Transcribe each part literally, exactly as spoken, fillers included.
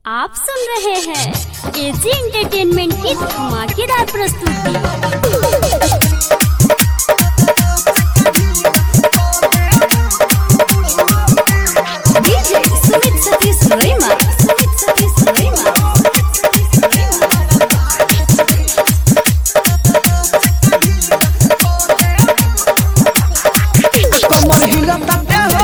आप सुन रहे हैं एजी एंटरटेनमेंट की धमाकेदार प्रस्तुति। डीजे सुमित सतीश रेमा, सुमित सतीश रेमा। कमर हिलताते हो,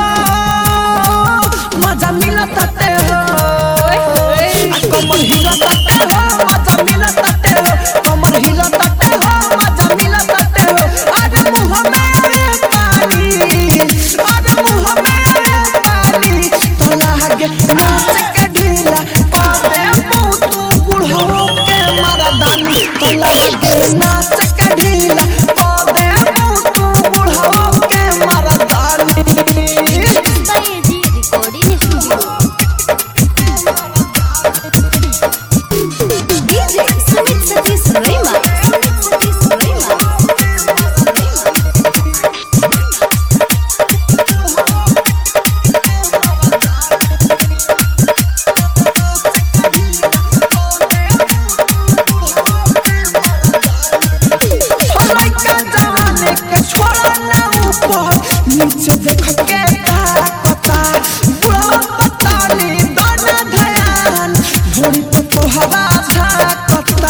मजा मिलताते हो। कमर हिलताते हो, मजा मिलताते हो। कमर हिलताते हो, मजा मिलताते हो। अरे मुँह में आवे पानी, अरे मुँह में आवे पानी। तो लागे नाच के ढीला, पावे मुँह तू बुढ़ो के मर्दानी। तो लागे नाच के ढीला, पावे मुँह तू बुढ़ो के मर्दानी। A G recording studio. DJ Sumit Satish Rema, Sumit Satish Rema. लइका जवानी के छोड़ा ना ऊपर नीचे देख के ताकता बुढ़वा पताली दोनों ध्यान घोड़ी पे तोहरा झाकता।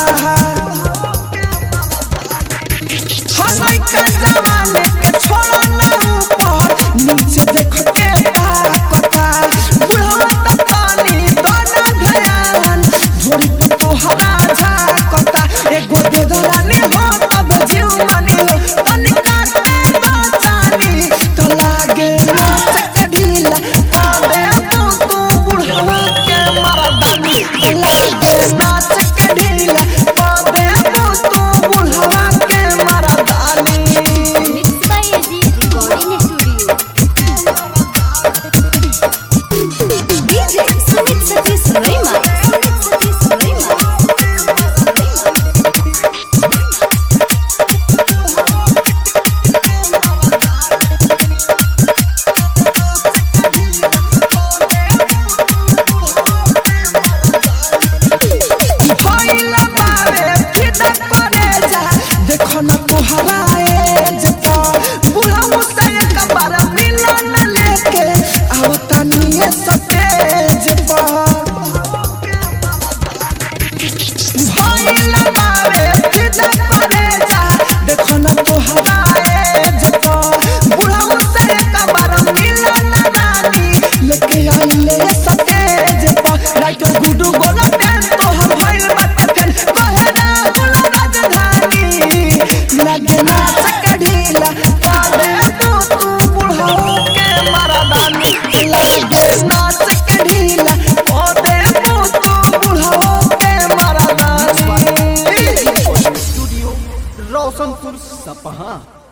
लइका जवानी के छोड़ा ना ऊपर नीचे देख के ताकता बुढ़वा पताली दोनों ध्यान घोड़ी पे तोहरा झाकता। एगो दे दो रानी हो तब जीव मानी हो, तनिका ते बचानी। तो लागे नाच के ढीला, पावे तू तू बुढ़वा के मर्दानी। तो लागे नाच के ढीला, पावे तू तू बुढ़वा के मर्दानी। Mix by A G recording studio. DJ Sumit Satish Rema, Sumit Satish Rema. भइला बारे फिदा करे जा, देखो ना तोहरा एज पर बुढ़ऊ से एक बार मिलन लेके आवता निये सतेज पर। भइला बारे फिदा करे जा, देखो ना तोहरा एज पर बुढ़ऊ से एक बार मिलन रानी लेके आइले सतेज पर। राइटर गुडू गोला पेन तो हम भइल बाटे फेन बहरा गुला राजधानी। लगे नाच के ढीला, पावे तू तू बुढ़ऊ के मर्दानी। लगे नाच के ढीला, पावे तू तू बुढ़ऊ के मर्दानी। स्टूडियो रोशनपुर सपहा।